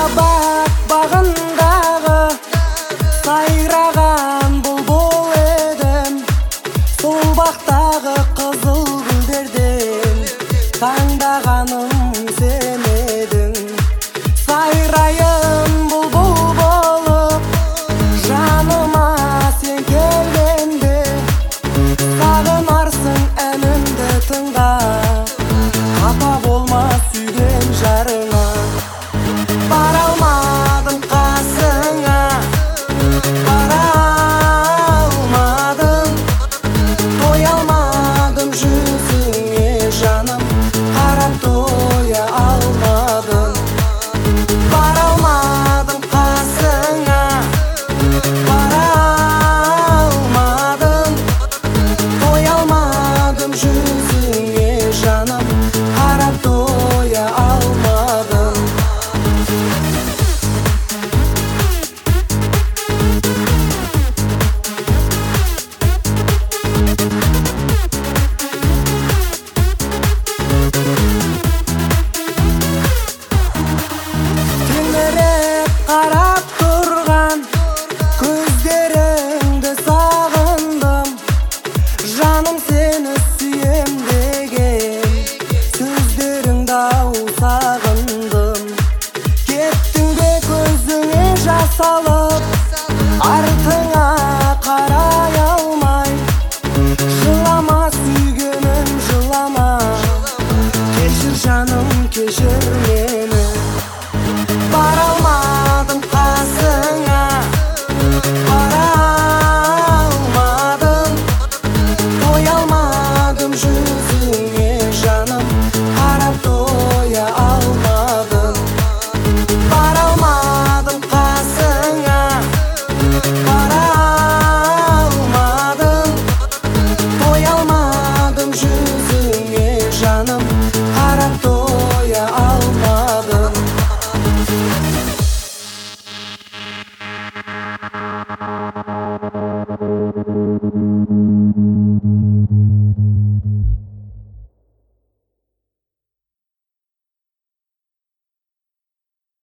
махаббат багындағы сайраған бұлбұл едім. Сол бақтағы қызыл гүлдерден таңдағаным сен едің. Сайрайын бұлбұл болып жаныма сен келгенде, сағынарсың әнімді тыңда, қапа болма сүйген жарыңа. Бара алмадым қасыңа, бара алмадым, тоя алмадым жүзіңе жаным, қарап тоя алмадым. Бара алмадым қасыңа, бара алмадым, тоя алмадым жүзіңе жаным, қарап тоя алмадым. Түнеріп қарап тұрған көздеріңді сағындым. Жаным сені сүйем деген сөздеріңді ау сағындым. Кеттің бе көзіңе жас алып,